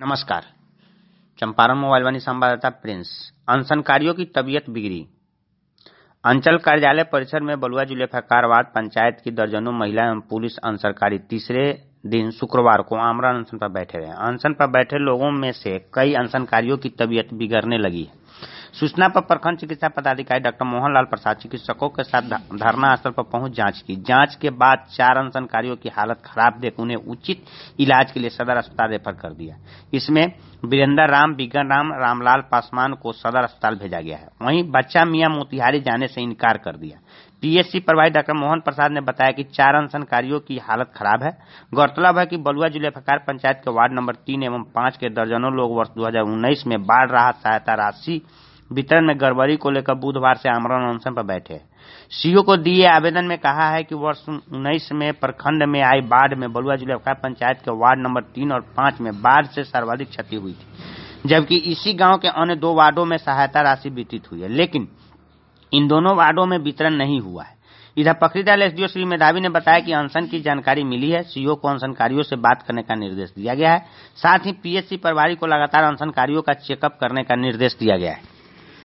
नमस्कार। चंपारण मोबाइल वाणी संवाददाता प्रिंस। अनशनकारियों की तबीयत बिगड़ी। अंचल कार्यालय परिसर में बलुआ जिले फकारवाद पंचायत की दर्जनों महिला एवं पुलिस अनशनकारी तीसरे दिन शुक्रवार को आमरण अनशन पर बैठे रहे। अनशन पर बैठे लोगों में से कई अनशनकारियों की तबीयत बिगड़ने लगी है। सूचना पर प्रखंड चिकित्सा पदाधिकारी डॉक्टर मोहनलाल प्रसाद चिकित्सकों के साथ धरना स्थल पर पहुंच जांच की। जांच के बाद 4 अनशनकारियों की हालत खराब देख उन्हें उचित इलाज के लिए सदर अस्पताल रेफर कर दिया। इसमें वीरेंद्र राम, बिगन राम, रामलाल पासवान को सदर अस्पताल भेजा गया है। वहीं बच्चा मियां मोतिहारी जाने से इनकार कर दिया। पीएचसी प्रभारी डॉक्टर मोहन प्रसाद ने बताया कि 4 अनशनकारियों की हालत खराब है। गौरतलब है कि बलुआ जिले फकार पंचायत के वार्ड नंबर 3 एवं 5 के दर्जनों लोग वर्ष 2019 में बाढ़ राहत सहायता राशि वितरण में गड़बड़ी को लेकर बुधवार से आमरण अनशन पर बैठे हैं। सीओ को दिए आवेदन में कहा है कि वर्ष 19 में प्रखंड में आई बाढ़ में बलुआ जिले फकार पंचायत के वार्ड नंबर 3 और 5 में बाढ़ से सर्वाधिक क्षति हुई थी, जबकि इसी गांव के अन्य 2 वार्डों में सहायता राशि वितरित हुई है, लेकिन इन दोनों वार्डों में वितरण नहीं हुआ है। इधर पकड़ीदार एसडीओ श्री मेधावी ने बताया कि अनशन की जानकारी मिली है। सीओ को अनशनकारियों से बात करने का निर्देश दिया गया है। साथ ही पीएचसी प्रभारी को लगातार अनशनकारियों का चेकअप करने का निर्देश दिया गया है।